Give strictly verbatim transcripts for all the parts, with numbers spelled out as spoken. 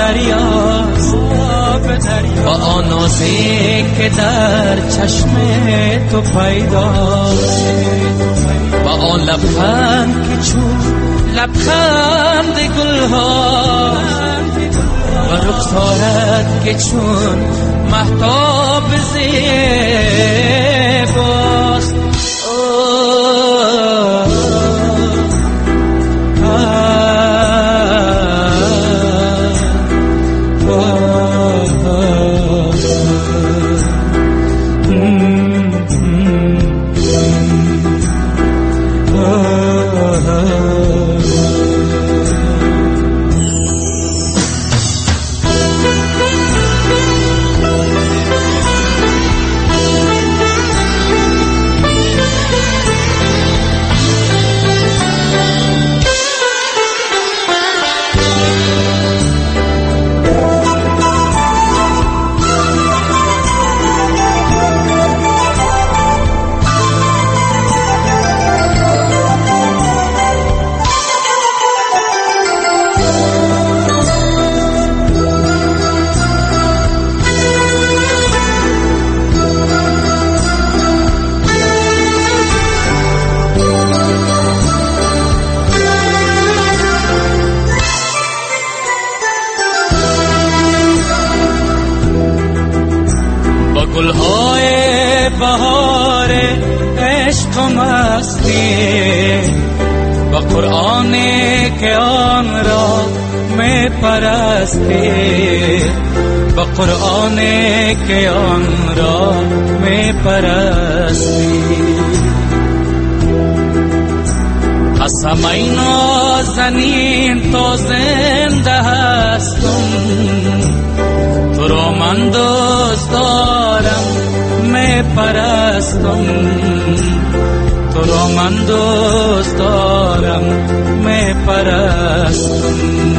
دریاست، با آن نازی که در چشم تو پیداست، با آن لبخند که چون لبخند گلها و رخسارت که چون مهتاب زیباست. گلهای بهار عشق و مستی، با قرآنی که آن را می پرستی، با قرآنی که آن را می پرستی. قسم ای نازنین تا زنده هستم، تو را من دوست دارم می پرستم، تو را من دوست دارم می پرستم.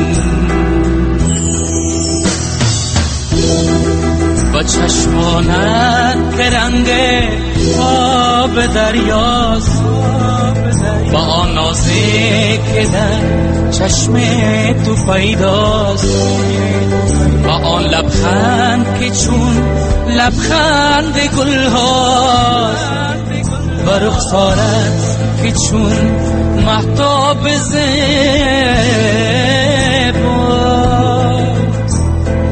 با چشمانت که رنگ آب دریاست، با آن نازی که در چشم تو پیداست، با آن لبخند که چون لبخند گلهاست و رخسارت که چون مهتاب زیباست.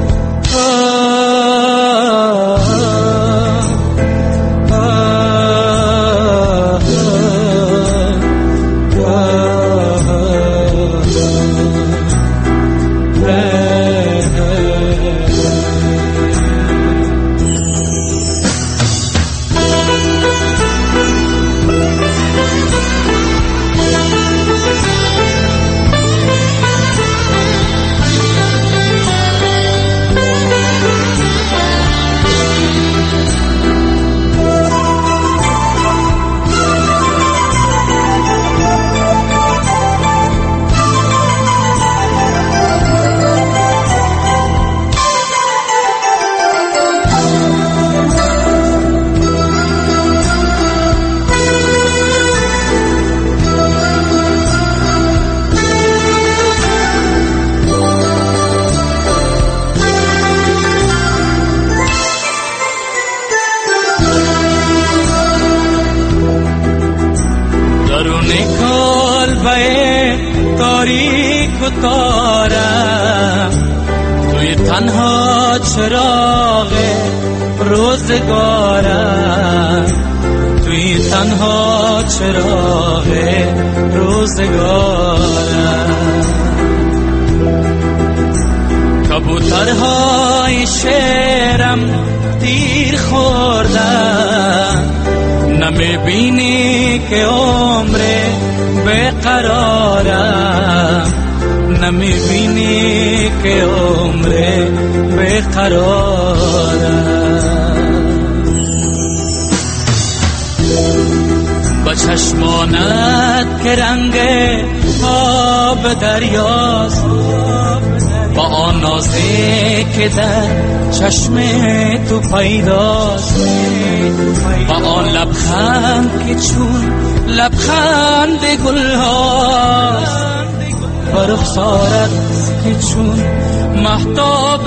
تاریک و تارم توی تنها چراغ روزگارم، توی تنها چراغ روزگارم. کبوترهای شعرم تیر خوردن، نمیبینی که عمر بیقرارم، نمیبینی که عمر بیقرارم. با چشمانت که رنگ آب دریاست، با آن نازی که در چشم تو پیداست، با آن لبخند که چون لبخند گلهاست و رخسارت که چون مهتاب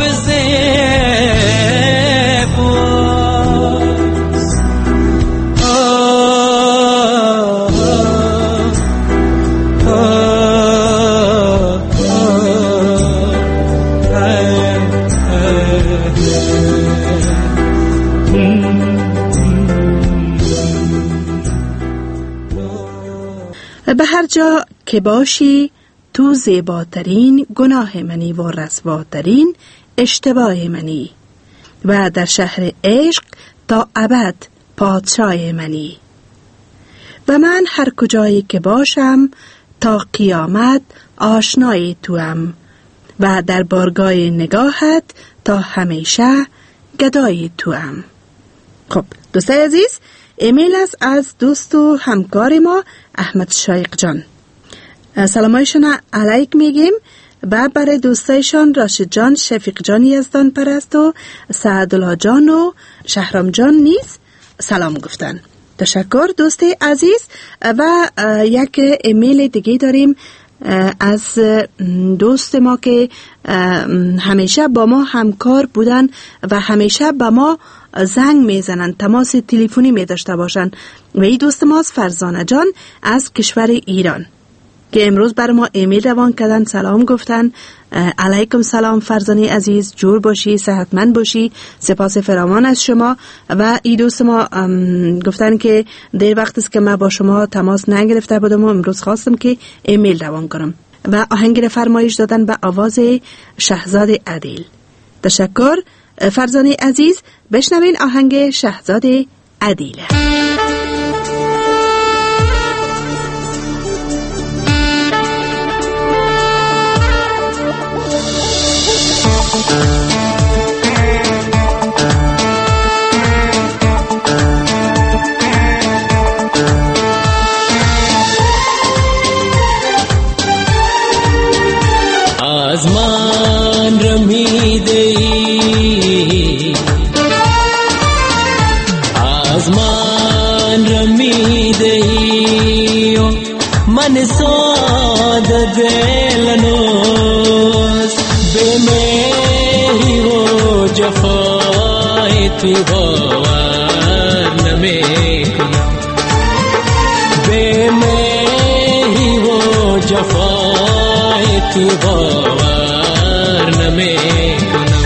زیباست. به هر جا که باشی تو زیباترین گناه منی و رسواترین اشتباه منی و در شهر عشق تا ابد پادشاه منی و من هر کجایی که باشم تا قیامت آشنای توام و در بارگاه نگاهت تا همیشه گدای توام. خب دوستای عزیز، ایمیل است از دوست و همکار ما احمد شایق جان. سلامایشون علیک میگیم و برای دوستایشان راشد جان، شفیق جان یزدان پرست و سعدالله جان و شهرام جان نیز سلام گفتن. تشکر دوست عزیز. و یک ایمیل دیگه داریم از دوست ما که همیشه با ما همکار بودن و همیشه با ما زنگ میزنن، تماس تلفنی می داشته باشن و این دوست ماست فرزانه جان از کشور ایران که امروز بر ما ایمیل روان کردن، سلام گفتن. علیکم سلام فرزانه عزیز، جور باشی، صحتمند باشی، سپاس فراوان از شما. و این دوست ما گفتن که دیر وقت است که من با شما تماس نگرفته بودم و امروز خواستم که ایمیل روان کنم و آهنگ فرمایش دادن به آواز شهزاد عدیل. تشکر فرزانه عزیز. بشنوین آهنگ شهزاد عدیله. از من رمیده ای، از من رمیده ای، من ساده دلنوز به مهری و جفای تو باور نمیکنم، به مهری و جفای تو باور نمیکنم.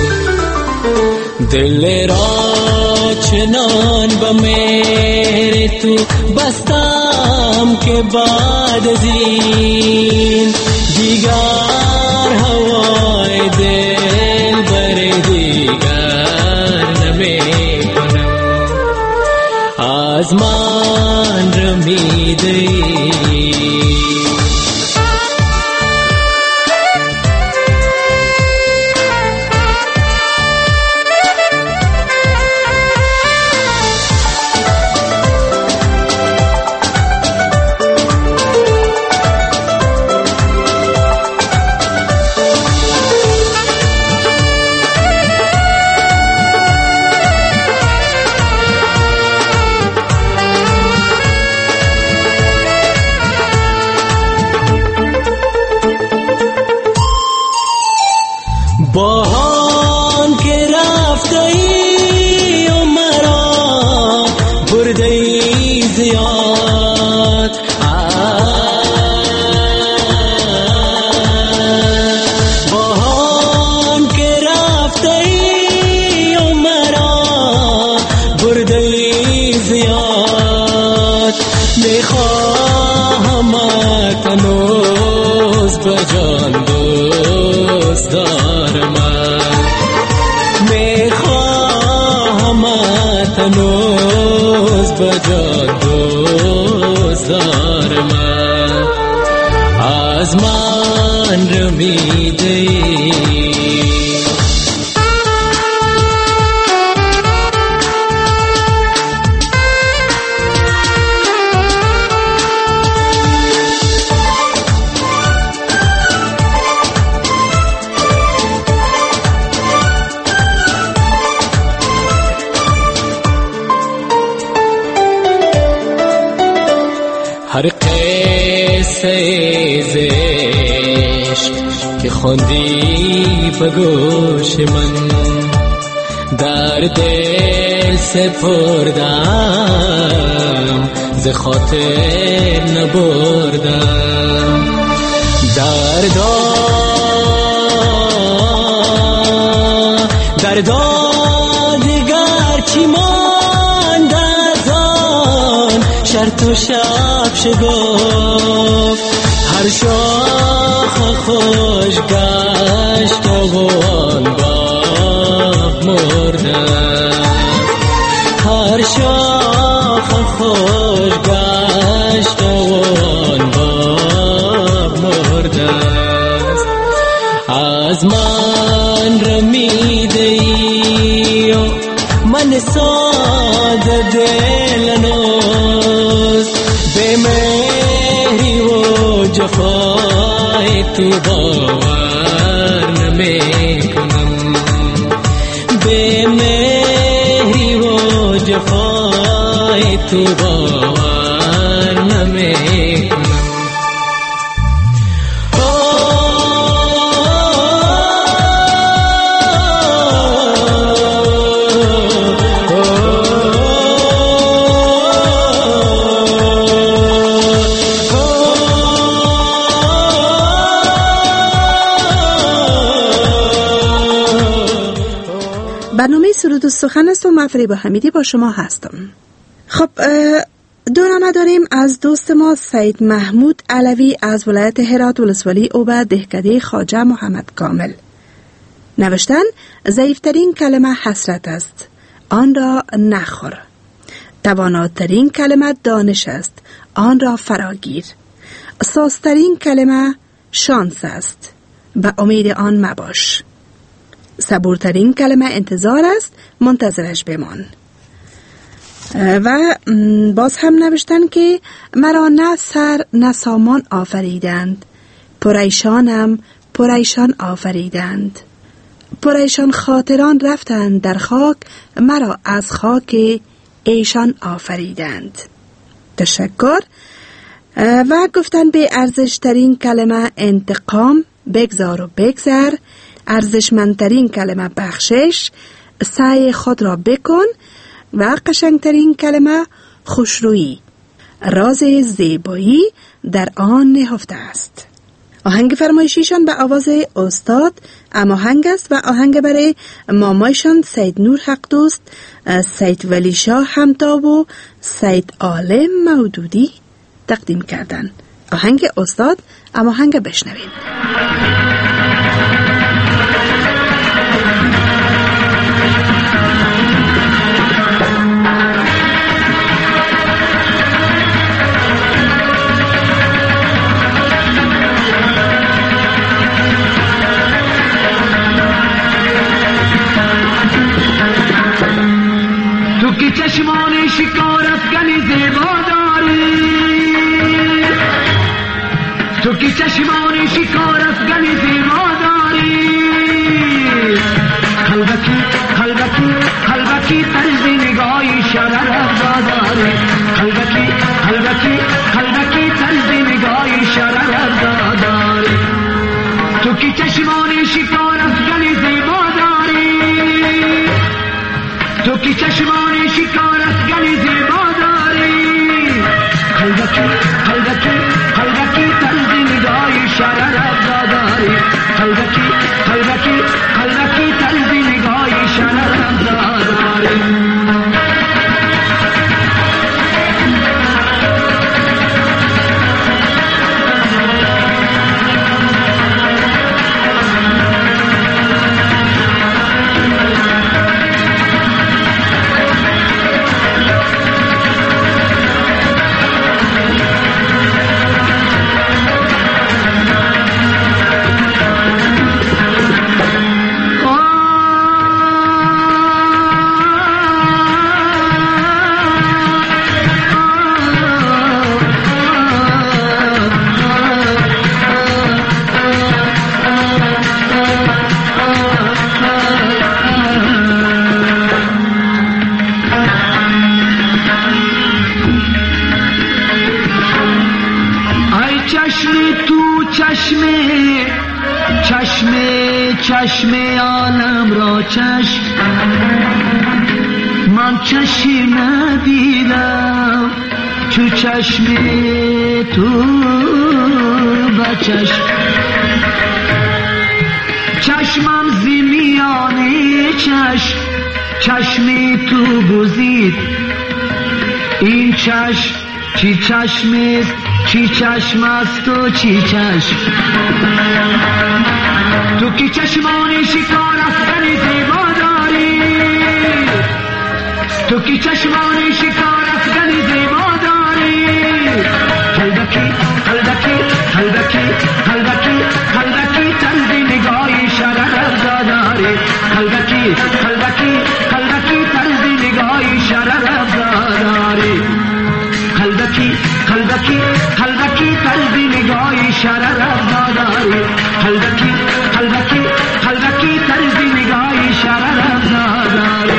دل را چنان با مهر تو بستم که بعد از این دیگر هوای دل بر دیگر نمیکنم. از من رمیده ای، باهان که رفته ای و مرا برده ای زیاد، باهان که رفته ای و مرا برده ای زیاد، میخواهم تنوز به جان دوست دارم، میخواهم تنوز به جان دوست دارم. از من رمیده ای، هر قصه زشق خوندی به گوش من، در دل سپردم ز خاطر نبردم. دردا دردا دیگر چی ماند از آن شرط و شب شگفت، هر شاخ خوش گشت و آن باغ مرده، هر شاخ خوش گشت و آن باغ مرده. از من رمیده ای و من ساده دلنوز، به مهری و جفای تو باور نمی کنم، به مهری و جفای تو باور نمی کنم. برنامه سرود و سخن است و من فریبا حمیدی با شما هستم. خب دو نامه داریم از دوست ما سید محمود علوی از ولایت هرات ولسوالی اوبه دهکده خواجه محمد کامل. نوشتن ضعیفترین کلمه حسرت است، آن را نخور. تواناترین کلمه دانش است، آن را فراگیر. سازترین کلمه شانس است، به امید آن مباش. صبورترین کلمه انتظار است، منتظرش بمان. و باز هم نوشتن که مرا نه سر نه سامان آفریدند، پریشانم پریشان آفریدند. پریشان خاطران رفتند در خاک، مرا از خاک ایشان آفریدند. تشکر. و گفتن به ارزشترین کلمه انتقام، بگذار و بگذر. ارزشمندترین کلمه بخشش، سعی خود را بکن. و قشنگترین کلمه خوشرویی، راز زیبایی در آن نهفته است. آهنگ فرمایشیشان به آواز استاد اماهنگ است و آهنگ برای مامایشان سید نور حق دوست، سید ولی شاه همتا و سید عالم مودودی تقدیم کردن. آهنگ استاد اماهنگ بشنویم. تو که چشمان شکار افغانی زیبا داری، تو که چشمان شکار افغانی زیبا داری، قلبکی قلبکی قلبکی طرز نگاهی شرر داری، قلبکی قلبکی قلبکی طرز نگاهی شرر داری. تو که چشمان شکار افغانی زیبا داری، تو که چشمان شکار افغانی زیبا داری، قلبکی قلبکی قلبکی طرز نگاهی شرر داری، قلبکی قلبکی قلبکی طرز نگاهی شرر داری. چشم چشم چشم عالم را چشم من چشم ندیدم چو چشم تو بچشم چشمم زی میان چشم چشم تو گزید این چشم چی چشم است چی چشم است و چی چشم تو کی چشمان شکار افکن زیبا داری تو کی چشمان شکار افکن زیبا داری قلبکی قلبکی قلبکی قلبکی قلبکی طرز نگاهی شرر داری قلبکی قلبکی قلبکی طرز نگاهی شرر داری قلبکی قلبکی قلبکی طرز نگاهی شرر داری قلبکی قلبکی قلبکی طرز نگاهی شرر داری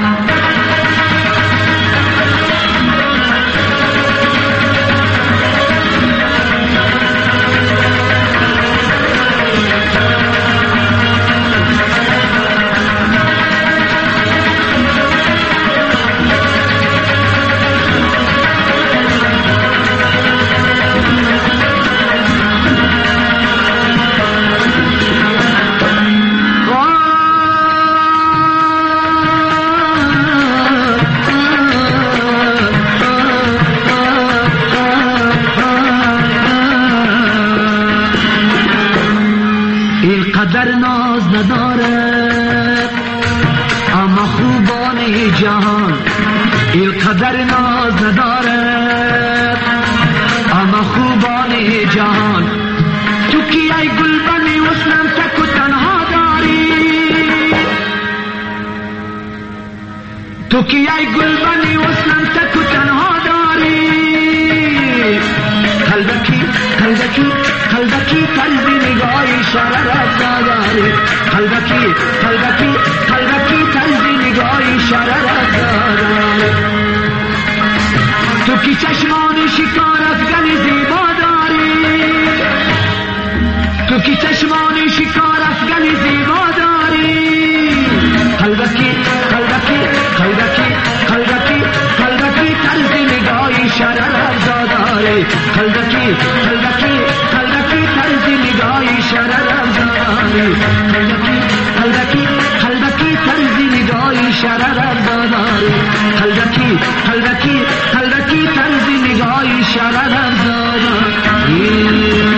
قدر ناز ندارد اما خوبان جهان این قدر ناز ندارد اما خوبان جهان تو کی ای گلبن وصلم تک و تنها داری تو کی ای گلبن وصلم تک و تنها داری قلبکی قلبکی قلبکی طرز نگاهی شرارت داری قلبکی قلبکی قلبکی طرز نگاهی شرارت داری تو کی چشمان شکارت گل زیبا داری تو کی چشمان شکارت گل زیبا داری قلبکی قلبکی قلبکی قلبکی قلبکی طرز نگاهی شرارت داری قلبکی قلبکی قلبکی طرز نگاهی شرارت داری قلبکی قلبکی قلبکی طرز نگاهی شرارت داری قلبکی قلبکی قلبکی طرز نگاهی شرارت داری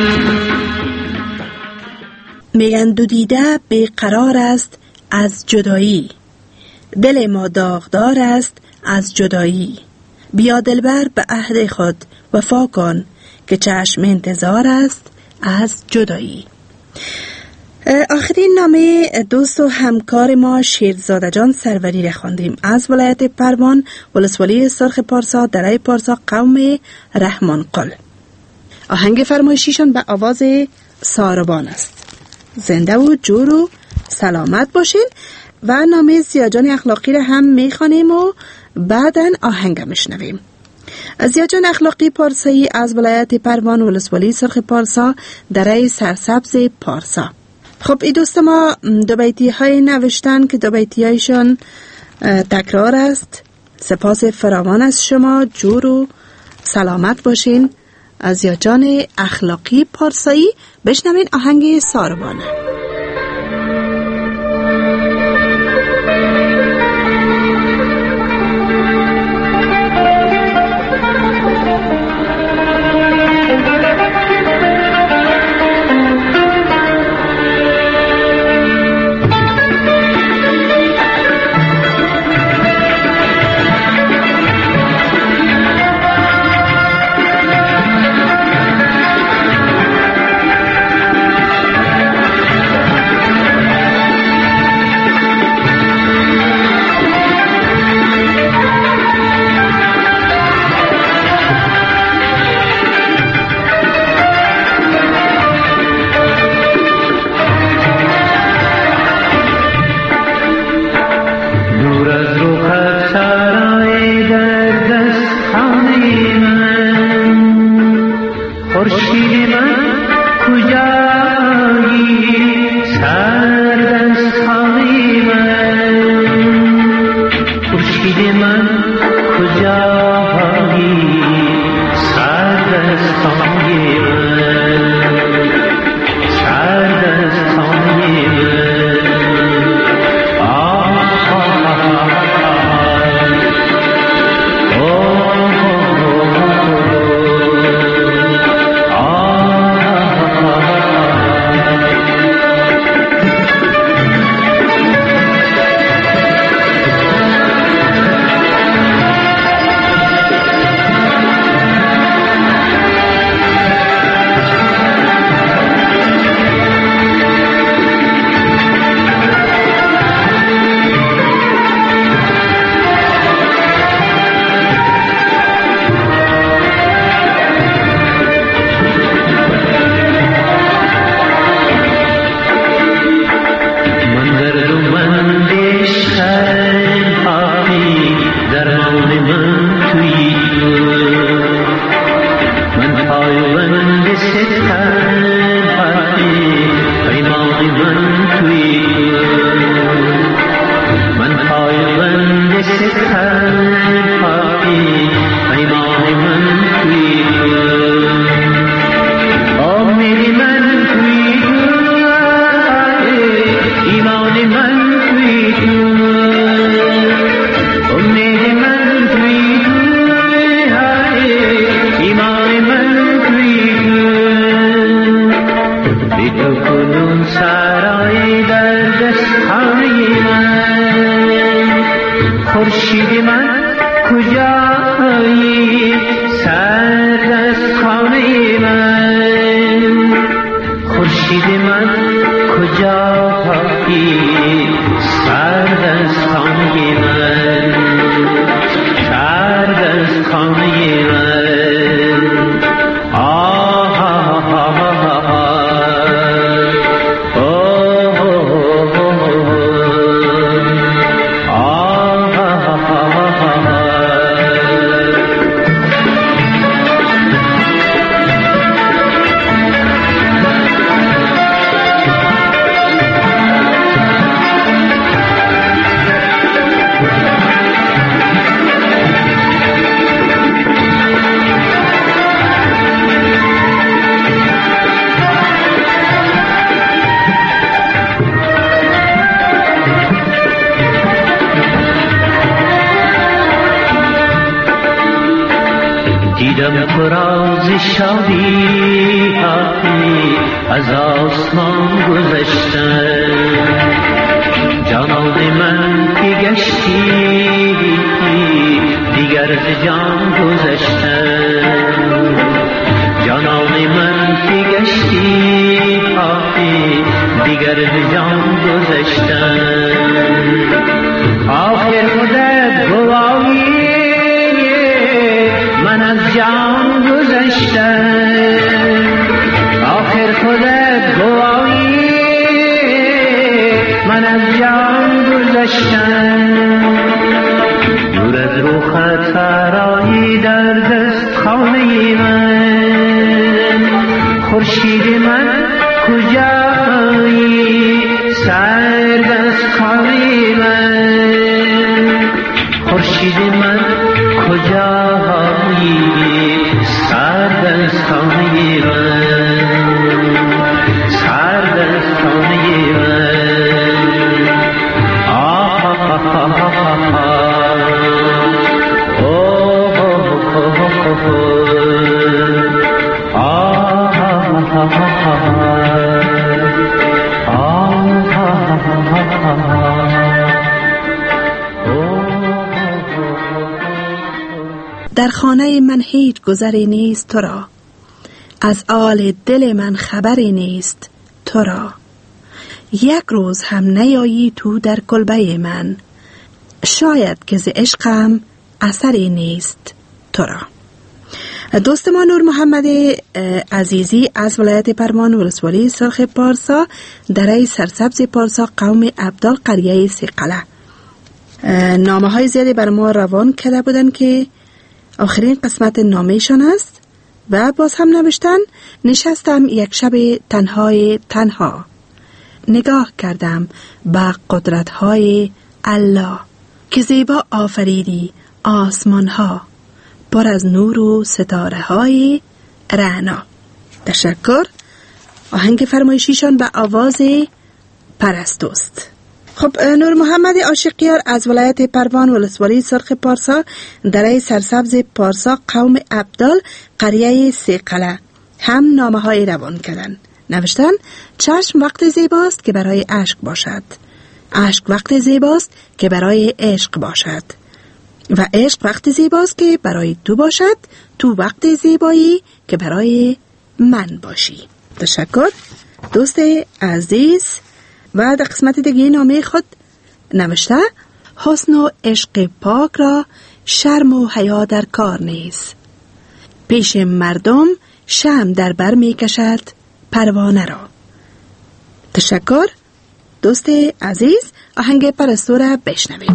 میگن دو دیده بیقرار است از جدایی دل ما داغدار است از جدایی بیا دلبر به عهد خود وفا کن که چشم انتظار است از جدایی. آخرین نامه دوست و همکار ما شیرزاده جان سروری را خواندیم از ولایت پروان ولسوالی سرخ پارسا دره پارسا قوم رحمان قل. آهنگ فرمایشیشان به آواز ساربان است. زنده و جور و سلامت باشین و نامه زیاجان اخلاقی را هم میخوانیم و بعداً آهنگ میشنویم. زیاجان اخلاقی پارسایی از ولایت پروان ولسوالی سرخ پارسا دره سرسبز پارسا. خب این دوست ما دو بیتی های نوشتن که دو بیتی هایشان تکرار است. سپاس فراوان از شما، جور و سلامت باشین. از زیاجان اخلاقی پارسایی بشنوین آهنگ ساربانه. ای بی تو کنون سرای در دستخانه من. خورشید من کجایی سر دستخانه من. خورشید من کجایی سر دستخانه من. سر دستخانه من. آه آه آه آه دیدم فراز شادی هایی از آسمان گذشتن. جانان من که گشتی دیگر ز جان گذشتن. جانان من که گشتی دیگر ز جان گذشتن. آخر مدت گواهی من از جان گذشتم. آخر خودت گواهی من از جان گذشتم. دور از روخت سرایی در دستخانه من. خورشید من کجایی سر دستخانه من. خورشید من کجایی سر دستخانه من. سر دستخانه من. آه آه آه آه در خانه من هیچ گذری نیست تو را، از آل دل من خبری نیست تو را. یک روز هم نیایی تو در کلبه من، شاید که ز عشقم اثری نیست تو را. دوست ما نور محمد عزیزی از ولایت پروان ولسوالی سرخ پارسا، دره سرسبز پارسا، قوم ابدال، قریه سیقله، نامه های زیادی بر ما روان کرده بودن که آخرین قسمت نامهشان است و باز هم نوشتن: نشستم یک شب تنهای تنها، نگاه کردم به قدرت‌های الله که زیبا آفریدی آسمان‌ها پر از نور و ستاره‌های رعنا. تشکر. آهنگ فرمایشیشان به آواز پرستوست. خب نور محمد عاشقیار از ولایت پروان ولسوالی سرخ پارسا، دره سرسبز پارسا، قوم ابدال، قریه سیقله هم نامه های روان کردن. نوشتن: چشم وقت زیباست که برای عشق باشد، عشق وقت زیباست که برای عشق باشد و عشق وقت زیباست که برای تو باشد، تو وقت زیبایی که برای من باشی. تشکر دوست عزیز. و در قسمت دیگه نامه خود نوشته: حسن و عشق پاک را شرم و حیا در کار نیست، پیش مردم شمع در بر می کشد پروانه را. تشکر دوست عزیز. آهنگ پرستو را بشنویم.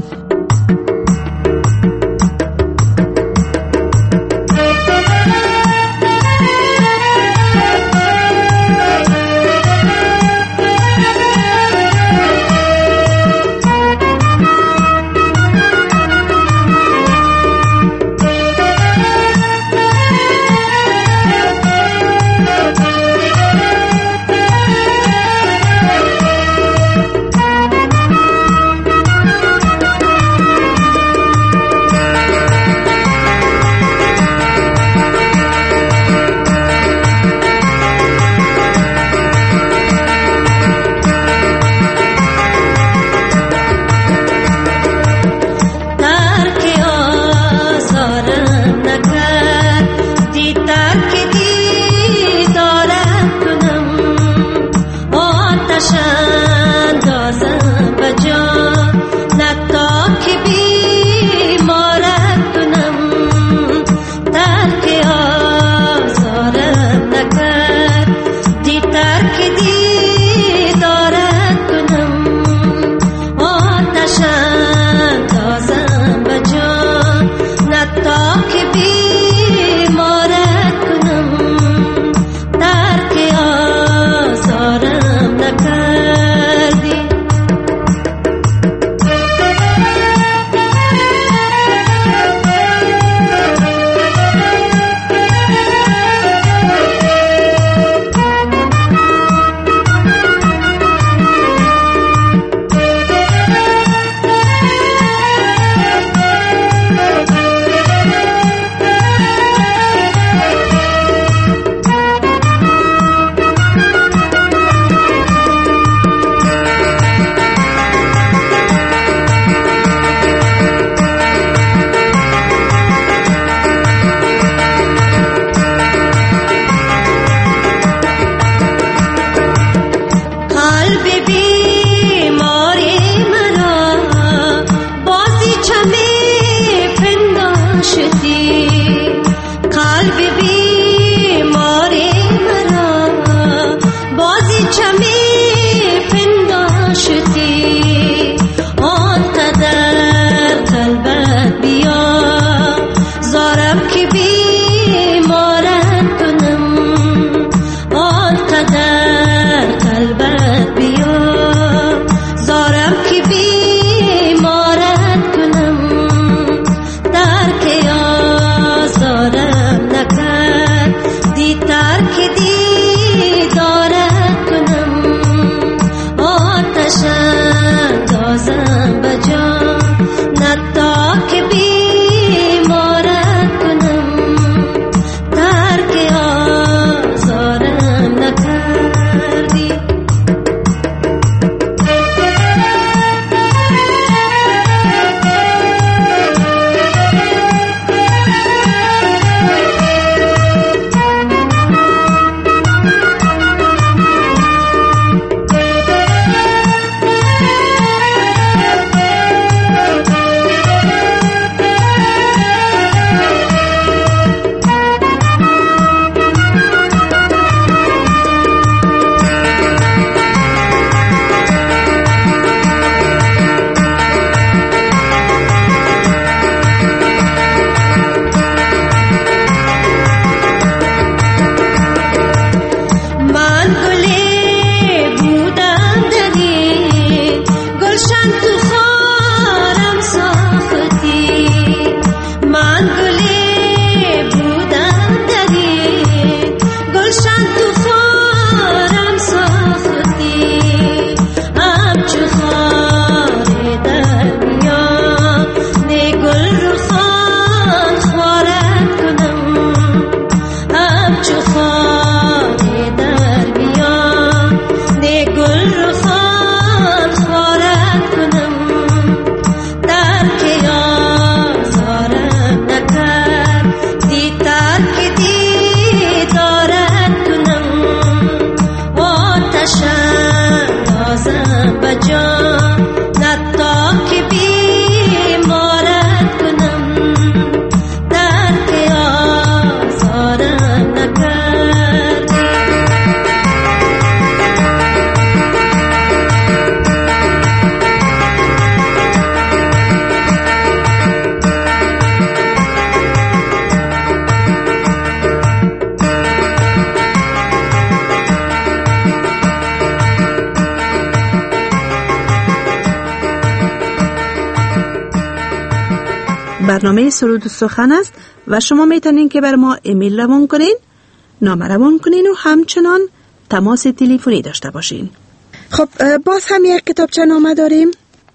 برنامه سرود و سخن است و شما میتونین که بر ما ایمیل روان کنین، نامه روان کنین و همچنان تماس تلفنی داشته باشین. خب باز هم یک کتابچه نامه داریم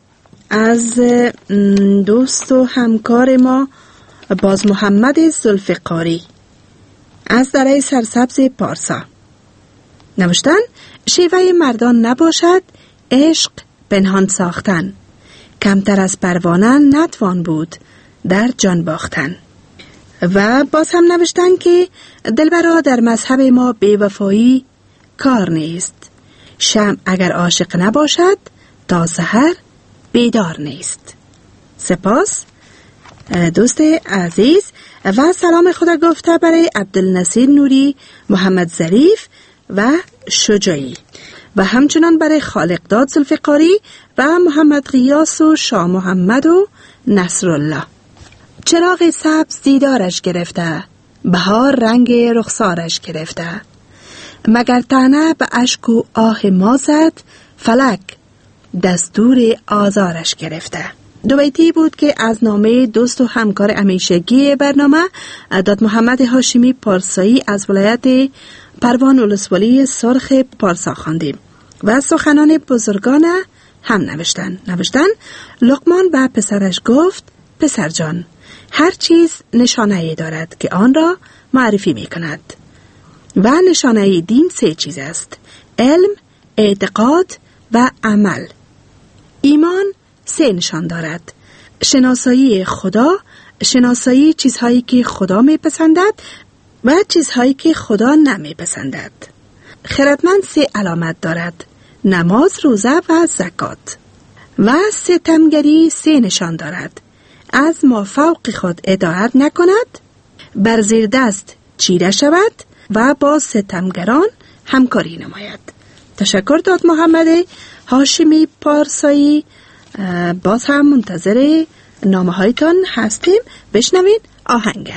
از دوست و همکار ما باز محمد ذوالفقاری از دره سرسبز پارسا. نوشتن: شیوه مردان نباشد عشق پنهان ساختن، کمتر از پروانه نتوان بود در جان باختن. و باز هم نوشتن که دلبرا در مذهب ما بی‌وفایی کار نیست، شمع اگر عاشق نباشد تا سحر بیدار نیست. سپاس دوست عزیز و سلام خدا گفته برای عبدالنصیر نوری، محمد ظریف و شجاعی و همچنان برای خالقداد ذوالفقاری و محمد غیاس و شاه محمد و نصرالله. چراغ سبز دیدارش گرفته، بهار رنگ رخسارش گرفته، مگر طعنه به اشک و آه ما زد، فلک دستور آزارش گرفته. دو بیتی بود که از نامه دوست و همکار همیشگی برنامه داد محمد هاشمی پارسایی از ولایت پروان ولسوالی سرخ پارسا خواندیم و سخنان بزرگان هم نوشتن. نوشتن لقمان به پسرش گفت: پسر جان، هر چیز نشانه‌ای دارد که آن را معرفی می کند و نشانه دین سه چیز است: علم، اعتقاد و عمل. ایمان سه نشان دارد: شناسایی خدا، شناسایی چیزهایی که خدا میپسندد و چیزهایی که خدا نمیپسندد. خردمند سه علامت دارد: نماز، روزه و زکات. و ستمگری سه نشان دارد: از ما فوق خود اطاعت نکند، بر زیر دست چیره شود و با ستمگران همکاری نماید. تشکر داد محمد هاشمی پارسایی. باز هم منتظر نامه هایتان هستیم. بشنوید آهنگ.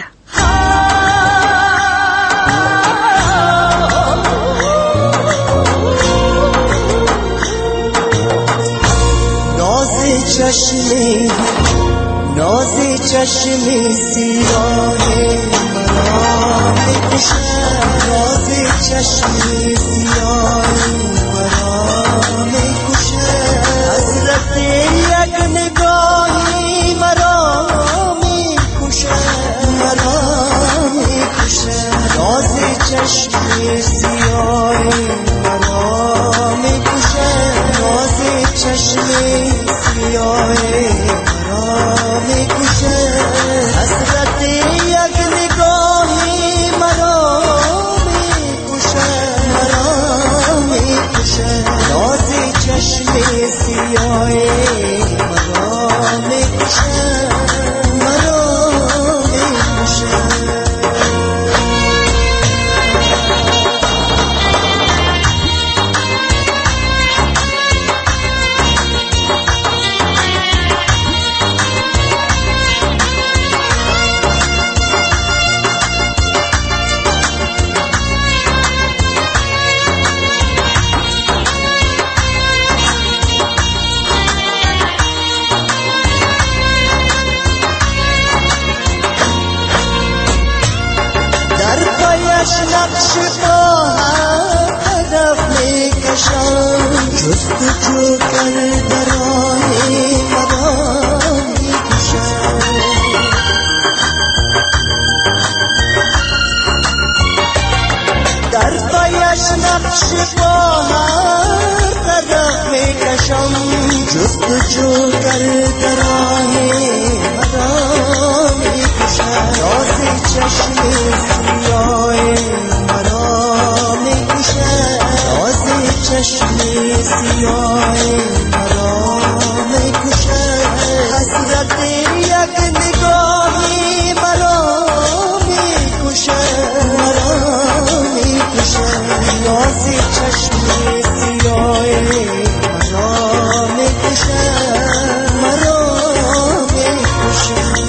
ناز چشمی ناز چشمی سیاه مرا میکشد، ناز چشمی سیاه مرا میکشد، حسرت یک نگاهی مرا میکشد، مرا میکشد، ناز چشمی سیاه مرا میکشد، ناز چشمی سیاه مرا میکشد، حسرت یک نگاهی مرا میکشد، مرا میکشد، ناز چشمی سیاه مرا میکشد، مرا میکشد. نقش پاها هدف میکشم، جستجو کرده راهی مرا میکشم، در پایش نقش پاها هدف میکشم، جستجو کرده راهی مرا میکشم، ناز چشمی سیاه مرا میکشد، ناز چشمی سیاه مرا میکشد، حسرت یک نگاهی مرا میکشد، مرا میکشد، ناز چشمی سیاه مرا میکشد، مرا میکشد.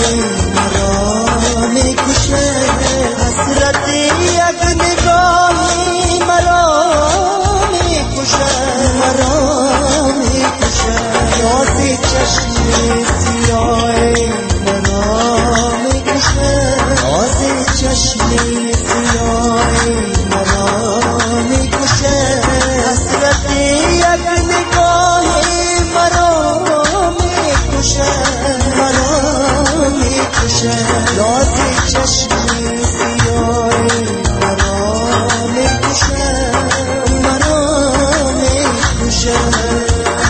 مرا میکشد، حسرت یک نگاهی مرا میکشد، مرا میکشد، یاد چشم سیاه مرا میکشد، یاد چشم سیاه مرا میکشد، حسرت یک نگاهی مرا میکشد، مرا میکشد، یاد چشم سیاه مرا میکشد، مرا میکشد.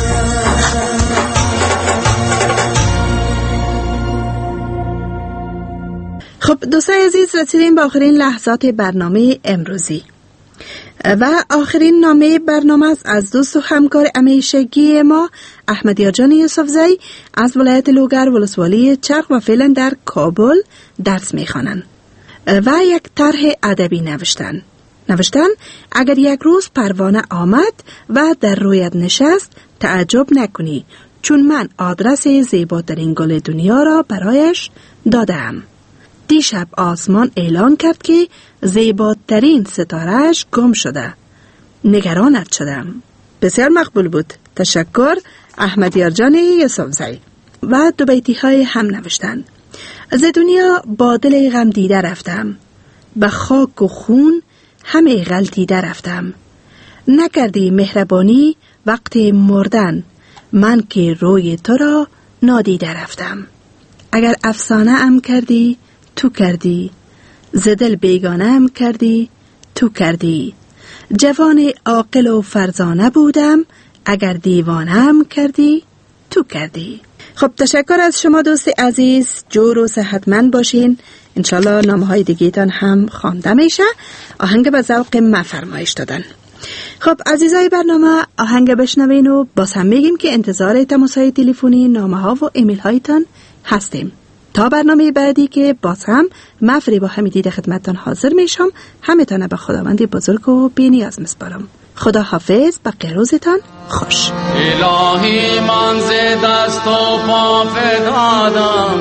خب دوستان عزیز، رسیدیم به آخرین لحظات برنامه امروزی و آخرین نامه برنامه است از دوست و همکار همیشگی ما احمدیار جان یوسفزئی از ولایت لوگر ولسوالی چرخ و فعلا در کابل درس میخوانند و یک طرح ادبی نوشتن نوشتن اگر یک روز پروانه آمد و در رویت نشست تعجب نکنی، چون من آدرس زیباترین گل دنیا را برایش دادم. دیشب آسمان اعلان کرد که زیباترین ستارهش گم شده. نگرانت شدم. بسیار مقبول بود. تشکر احمدیار جان یوسفزئی. و دو بیتی های هم نوشتن. از دنیا با دل غم دیده رفتم، به خاک و خون همه غلطیده رفتم. نکردی مهربانی وقت مردن، من که روی تو را نادیده رفتم. اگر افسانه ام کردی تو کردی، زدل بیگانه ام کردی تو کردی. جوان عاقل و فرزانه بودم، اگر دیوانه ام کردی تو کردی. خب تشکر از شما دوست عزیز، جور و صحتمند باشین. انشالله نامه های دیگه‌تان هم خوانده میشه. آهنگ به ذوق ما فرمایش دادن. خب عزیزای برنامه، آهنگ بشنوین و باز هم میگیم که انتظار تماس های تلفنی، نامه ها و ایمیل هایتان هستیم. تا برنامه بعدی که باز هم مفری با همی دید خدمتتان حاضر میشم، همتان به خداوند بزرگ و بی نیاز مسپارم. خدا حافظ، بقیه روزتان خوش. الهی من ز دست و پا فدادم،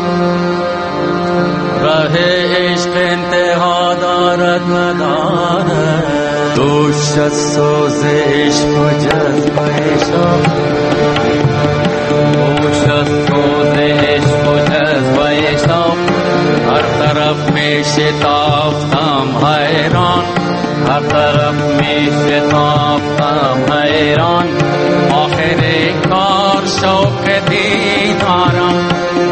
راه عشق انتها دارد ندارد، دوش از سوز عشق و جذب عشق، دوش از سوز عشق و جذب عشق، هر طرف می شتافتم حیران، هر طرف می شتافتم حیران. آخر کار شوق دیدارم،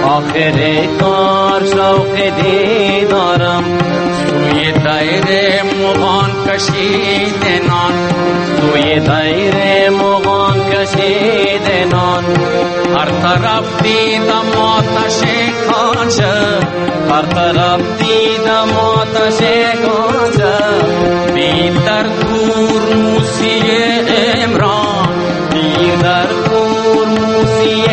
آخر کار شوق دیدارم. سوی دایر مغان کشید نان، سوی دایر مغان کشید نان. هر طرف دیدم آتش کانچه، هر طرف دیدم آتش کانچه. بی در دور موسی عمران، بی در دور موسی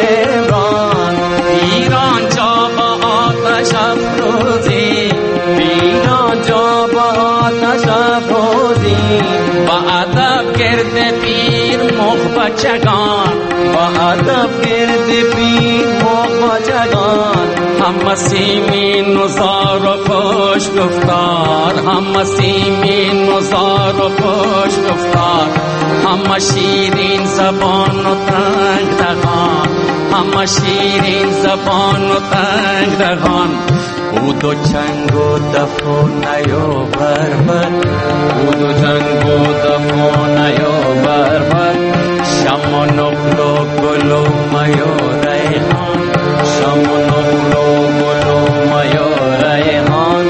عمران. ایران جا با آتش افروزی، ایران جا با آتش افروزی. با ادب گرد پیر مخ بچگان، با ادب گرد پیر مخ بچگان. هم سیمین نزار و خوش گفتار، هم سیمین نزار و خوش گفتار. هم شیرین زبان و تنگ دهان، هم شیرین زبان و تنگ دهان. بود و چنگ و دف و نیو بربر، بود و چنگ و دف و نیو بربر. شم و نقل و گل و میو ریحان، شم و نقل و گل و میو ریحان.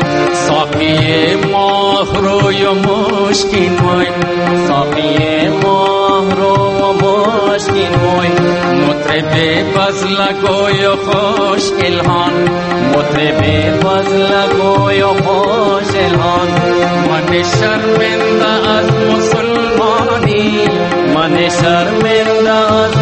ساقی ماه روی و مشکین موی، ساقی ماه رو و مشکین موی. مطرب فضل گوی و خوش الهان، مطرب فضل گوی و خوش الهان. من شرمنده از مسلمانی، من شرمنده از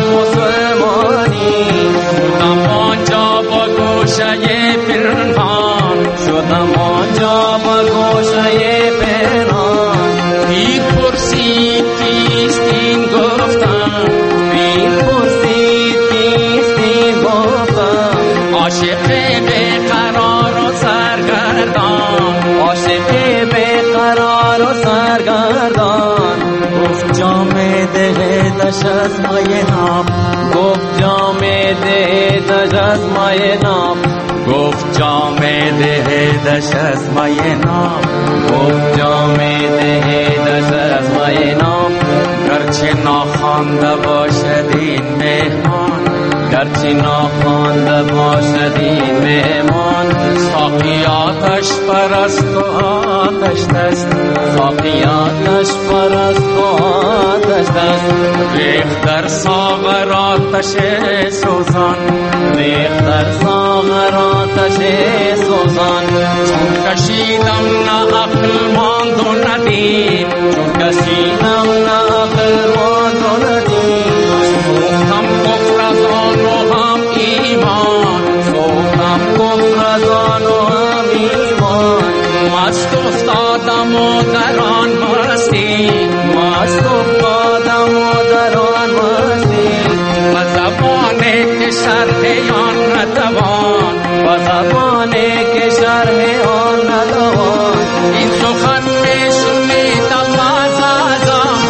مسلمانی. شدم آنجا با گوشه پنهان، شدم آنجا با گوشه پنهان. پیر پرسید کیست این گفتم، پیر پرسید کیست این گفتم. عاشق بیقرار و سرگردان، عاشق بیقرار و سرگردان. گفت جام دهدش از مای نام، گفت جام دهدش از مای نام، گفت جام دهدش از مای نام، گفت جام دهدش از مای نام. گرچه ناخوانده باشد این مهمان، گرچه ناخوانده باشد این مهمان. ساقی آتش پرست و آتش دست، ساقی آتش پرست و آتش دست. ریخت در ساغر آتش سوزان، ریخت در ساغر آتش سوزان. چون کشیدم نه عقل ماند و ندید، چون کشیدم نه عقل ماند و ندید. سوختم کفر از آن و هم ایمان، سوختم کفر از آن و هم ایمان. مست افتادم و در آن مستی، مست افتادم و در آن مستی. و زبانه که شرح آن ندوان، و زبانه که شرح آن ندوان. این سخن می شنیدم از آدم،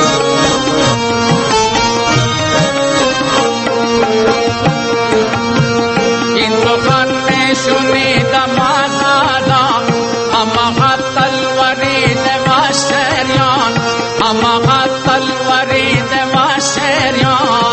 این سخن می شنیدم از آدم. اما حتی الورید و شریان، اما حتی الورید و شریان.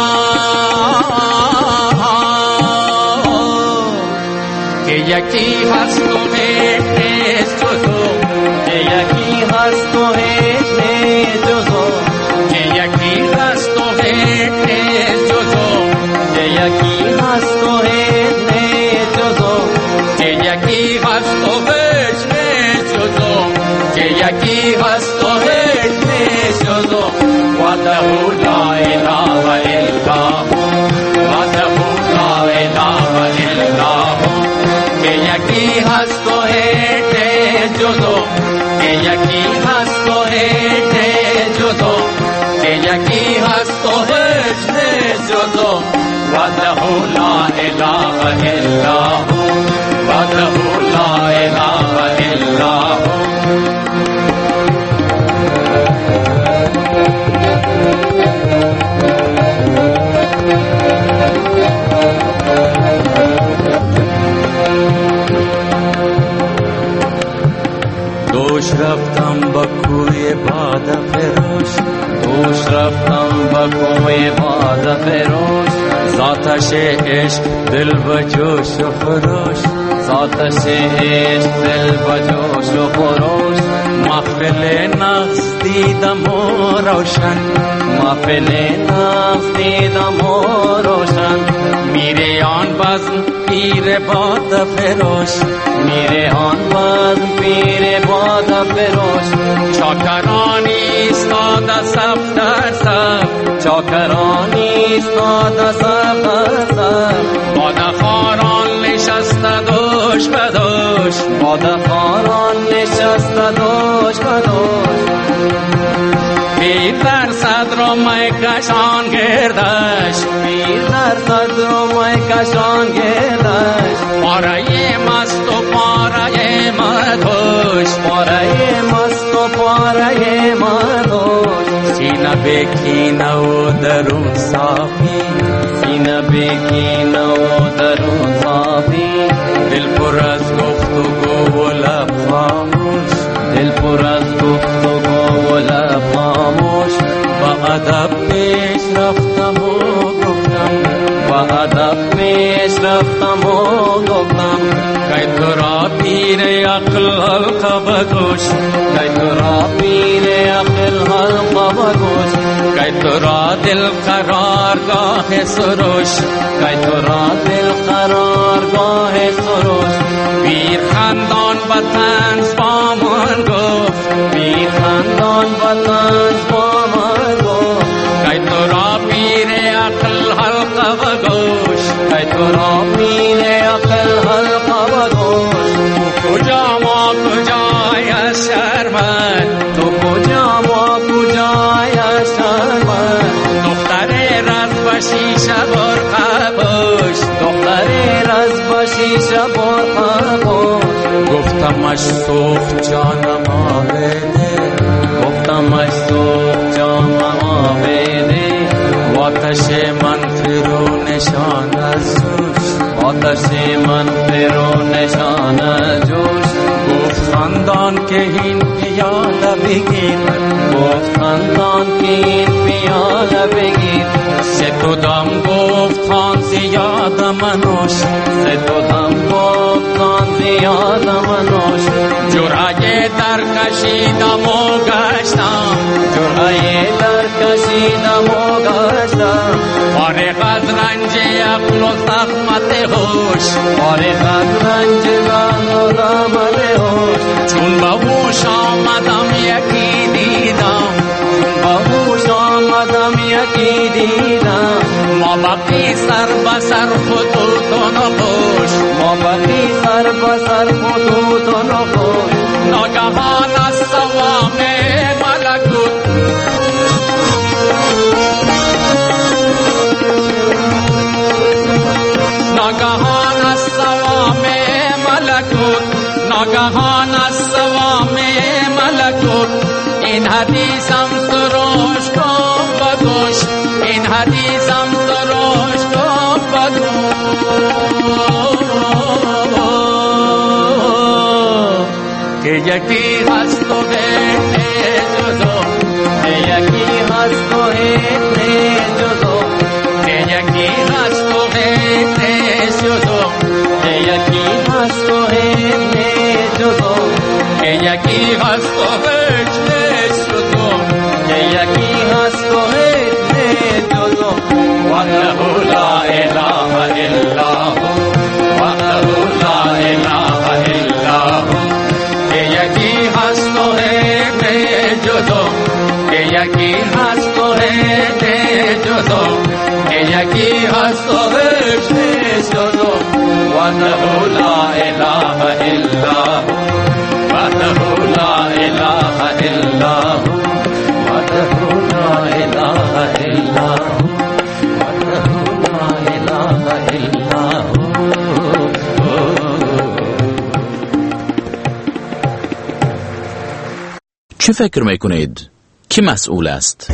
که یکی هست و هیچ نیست جزو، که یکی هست و هیچ نیست جزو، که یکی هست و هیچ نیست جزو، که یکی هست و هیچ نیست جزو، که یکی هست و هیچ نیست جزو، که یکی هست و هیچ نیست جزو. وحده لا اله الا هو، وحده لا اله الا هو. که یکی هست و هیچ نیست جزو، که یکی هست و هیچ نیست جزو، که یکی هست و هیچ نیست جزو. وحده لا اله الا هو، وحده لا اله الا هو. دوش رفتم با کوی باد فروش، دوش رفتم با کوی باد فروش. ذاتش عشق دل بجوش و خروش، ذاتش عشق دل بجوش و خروش. محفل نغز دیدم و روشن، محفل نغز دیدم و روشن. میره آن بزم پیر باد فروش، میره آن بزم پیر باد فروش. چاکرانی استاد صف در صف، چاکرانی استاد صف در صف. بادخواران نشسته دوش به دوش، بادخواران نشسته دوش به دوش. پیر در صدر می کشان گردش، پیر در صدر می کشان گردش. پاره مست و پاره مدوش، پاره مست و پاره مدوش. سینه بکینه و درون صافی، سینه بکینه و درون صافی. دل پر از گفتگو و لب خاموش، دل پر از گفتگو و لب خاموش. با ادب پیش رفتم و گفتم، با ادب پیش رفتم و گفتم. که تو را پیر عقل حلقه بگوش، که تو را پیر عقل حلقه بگوش. که تو را دل قرارگاه سروش، که تو را دل قرارگاه سروش. پیر خندان به طنز با من گفت، پیر خندان به طنز با من گفت. که تو را پیر عقل حلقه بگوش، که تو را پیر عقل حلقه بگوش. تو کجا ما کجای شرمت، تو کجا ما کجای شرمت. دختر رز و شیشه برقه پوش، دختر رز شیشه برقا گفتمش سوخت جانم آبیده گفتمش سوخت جانم آبیده آتش من فرو نشان از جوش آتش من فرو نشان از جوش گفت خندان که این پیاله بگیر گفت خندان که این پیاله بگیر سه تو دم گفت خان زیاد منوش سه تو دم گفت خان زیاد منوش جرعه در کشیدم و گشتم جرعه در کشیدم و گشتم فارغ از رنج عقل و زحمت هوش فارغ از رنج عقل و زحمت هوش چون به هوش آمدم یکی دیدم چون به هوش آمدم یکی دیدم ما بقی سر به سر خطوط و نقوش ما بقی سر به سر خطوط و نقوش ناگهان از سوام ملکوت ناگهان از سوام ملکوت ناگهان از سوام ملکوت این حدیثم سروش کن بگوش این حدیثم سروش کن بگوش که یکی هست و غیر جدا که یکی هست و غیر جدا که یکی هست و غیر جدا که یکی هست و غیر جدا که یکی هست و غیر جدا که یکی هست و غیر جدا وحده لا اله الا هو وحده لا اله الا هو که یکی هست و غیر جدا که یکی هست و غیر جدا که یکی هست و غیر جدا وحده لا اله الا هو وحده لا اله الا هو وحده لا اله الا هو وحده لا اله الا هو. چه فکر میکنید؟ کی مسئول است؟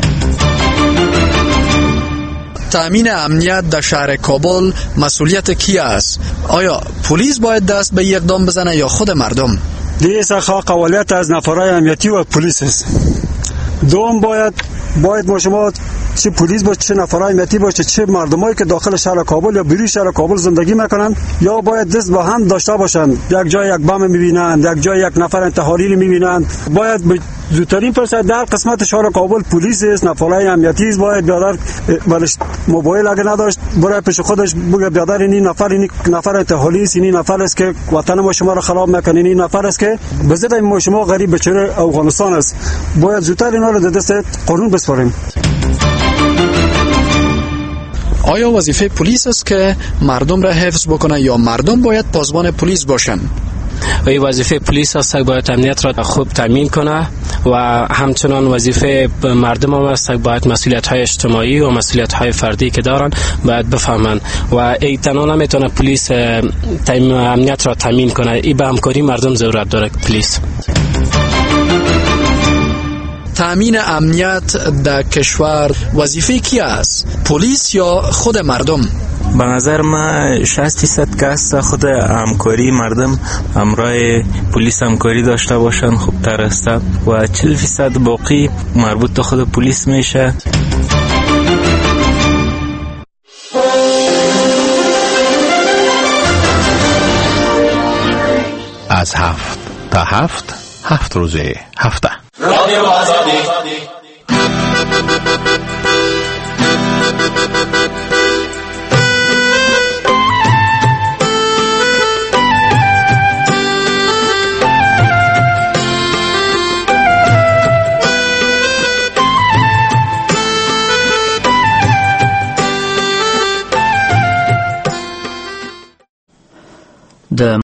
تأمین امنیت در شهر کابل مسئولیت کی است؟ آیا پلیس باید دست به اقدام بزنه یا خود مردم؟ دیگه سخا قوالیت از نفرای امنیتی و پلیس است. دوم باید باید ما شما چه پلیس باشه چه نفرای امنیتی باشه چه مردمایی که داخل شهر کابل یا بیرون شهر کابل زندگی میکنن یا باید دست با هم داشته باشند. یک جای یک بم میبینند یک جای یک نفر انتحاری میبینند باید به زودترین فرصت در قسمت شهر کابل پلیس است نفرای امنیتی است باید بیادر ولش موبایل اگه نداشت برای پیش خودش بگه بیادر این نفر این نفر انتحاری است این نفر است که وطن ما شما را خراب میکنه این نفر است که به ضد ما شما غریب بچره افغانستان است باید زودتر اینا رو در دست قانون بسپاریم. آیا وظیفه پلیس است که مردم را حفظ بکنه یا مردم باید پاسبان پلیس باشن؟ و وظیفه پلیس است که باید امنیت را خوب تامین کنه و همچنان وظیفه مردم هم است که باید مسئولیت های اجتماعی و مسئولیت های فردی که دارن باید بفهمن و ای تنها نمیتونه پلیس امنیت را تامین کنه ای به همکاری مردم ضرورت داره پلیس. تأمین امنیت در کشور وظیفه کی است؟ پلیس یا خود مردم؟ به نظر من شصت درصد که است خود همکاری مردم همراه پلیس همکاری داشته باشن خوب تر است و چهل درصد باقی مربوط به خود پلیس میشه. از هفت تا هفت هفت روزه هفته رادیو آزادی